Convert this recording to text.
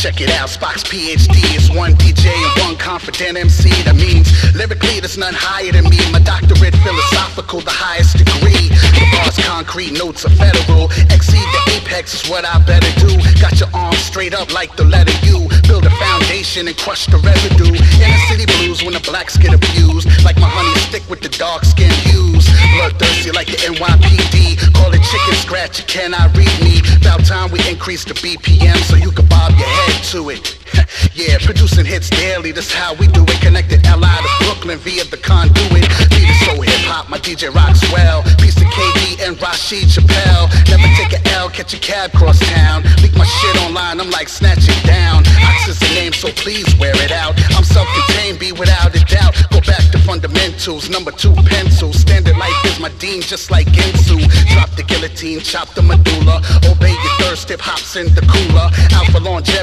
check it out. Spock's PhD is one DJ and one confident MC. That means lyrically there's none higher than me. My doctorate philosophical, the highest degree. The bars concrete, notes are federal. Exceed the apex is what I better do. Got your arms straight up like the letter U. Build a foundation and crush the residue. Inner city blues when the blacks get abused. Like my honey stick with the dark skin hues. Bloodthirsty like the NYPD. Call it chicken scratch, you cannot read me. About time we increase the BPM so you can bob your head to it. Yeah, producing hits daily, that's how we do it. Connected LI to Brooklyn via the conduit. Beat is so hip-hop, my DJ rocks well. Peace to KD and Rashid Chappelle. Never take a L, catch a cab cross town. Leak my shit online, I'm like snatch it down. Ox is the name, so please wear it out. I'm self-contained, be without a doubt. Go back to fundamentals, number 2 pencil. Standard life is my dean, just like Ginsu. Drop the guillotine, chop the medulla. Obey your thirst, hip-hop's in the cooler. Out for longevity.